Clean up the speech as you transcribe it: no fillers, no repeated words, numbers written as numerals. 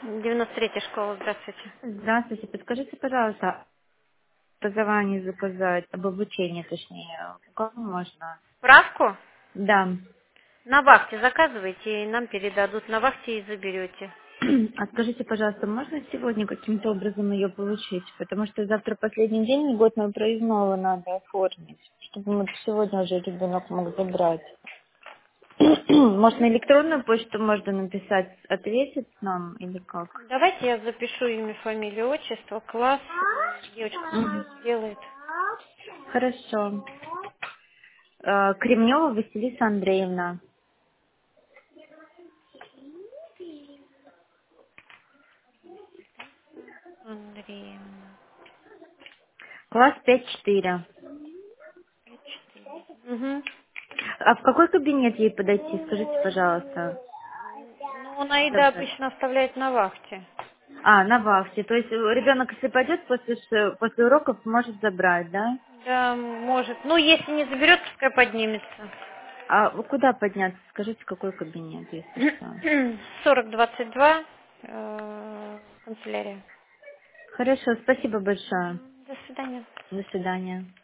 93-я школа, здравствуйте. Здравствуйте, подскажите, пожалуйста, образование заказать, об обучении, точнее, как можно? Справку? Да. На вахте заказывайте, и нам передадут. На вахте и заберете. А скажите, пожалуйста, можно сегодня каким-то образом ее получить? Потому что завтра последний день льготного проездного надо оформить, чтобы мы сегодня уже ребенок мог забрать. Может, на электронную почту можно написать, ответить нам или как? Давайте я запишу имя, фамилию, отчество, класс. Девочка Мгм. сейчас сделает. Хорошо. Кремнева Василиса Андреевна. Андреевна. Класс 5-4. 4. Угу. А в какой кабинет ей подойти, скажите, пожалуйста? Ну, Наида Забрать. обычно оставляет на вахте. А, на вахте. То есть ребенок, если пойдет после уроков, может забрать, да? Да, может. Ну, если не заберет, пускай поднимется. А куда подняться? Скажите, какой кабинет, если что. 4022, канцелярия. Хорошо, спасибо большое. До свидания. До свидания.